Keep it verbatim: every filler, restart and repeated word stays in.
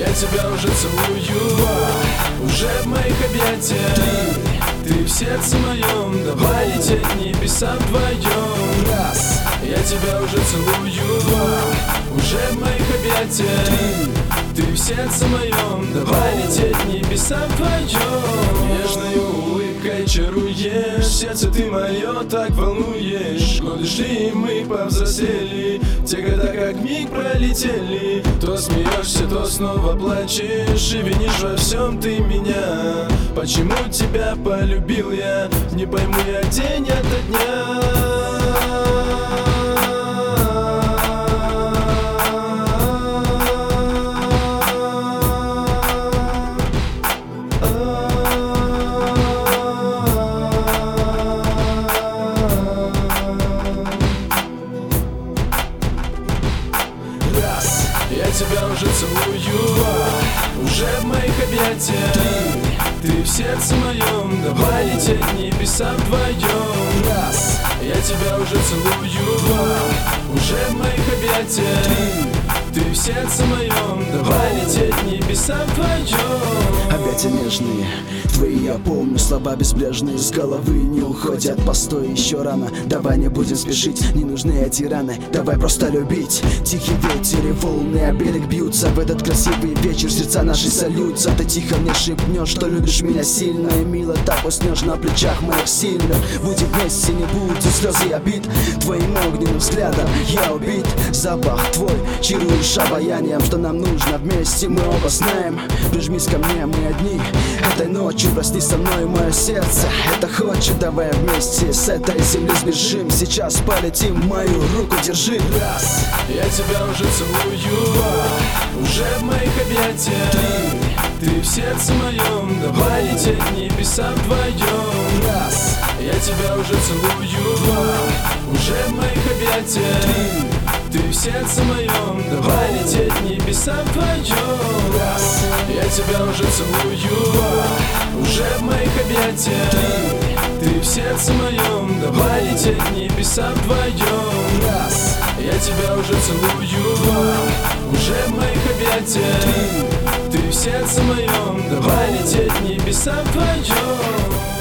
Я тебя уже целую, уже в моих объятиях. Ты в сердце моем, давай лететь небеса вдвоем. Раз. Я тебя уже целую, уже в моих объятиях. Ты в сердце моем, давай лететь небеса вдвоем. Нежной улыбкой чаруешь, сердце ты мое так волнуешь. Годы шли, и мы повзрослели, те года как миг пролетели. То смеешься, то снова плачешь, и винишь во всем ты меня. Почему тебя полюбил я, не пойму я день ото дня. Я тебя уже целую, уже в моих объятиях. Ты в сердце моем, давай лететь небеса вдвоем. Раз. Я тебя уже целую, уже в моих объятиях. Ты в сердце моем, давай лететь небеса вдвоем. Объятия нежные, твои я помню, слова безбрежные с головы не уходят. Постой, еще рано, давай не будем спешить. Не нужны эти раны, давай просто любить. Тихий ветер и волны о берег бьются. В этот красивый вечер сердца наши сольются. Ты тихо мне шепнешь, что любишь меня сильно и мило. Так уснешь на плечах моих сильных. Будем вместе, не будет слез и обид. Твоим огненным взглядом я убит. Запах твой чаруешь обаянием, что нам нужно вместе, мы оба знаем. Прижмись ко мне, мы одни этой ночью, проснись со мной, мое сердце это хочет. Давай вместе с этой земли сбежим, сейчас полетим, мою руку держи. Раз. Я тебя уже целую, уже в моих объятиях. Ты в сердце моем, давай лететь небеса вдвоем. Раз. Я тебя уже целую, уже в моих объятиях. Ты в сердце моем, давай лететь небеса вдвоем. Раз. Я тебя уже целую, уже в моих объятиях. Ты в сердце моем, давай лететь небеса вдвоем. Раз. Я тебя уже целую, уже в моих объятиях. Ты в сердце моем, давай лететь небеса вдвоем.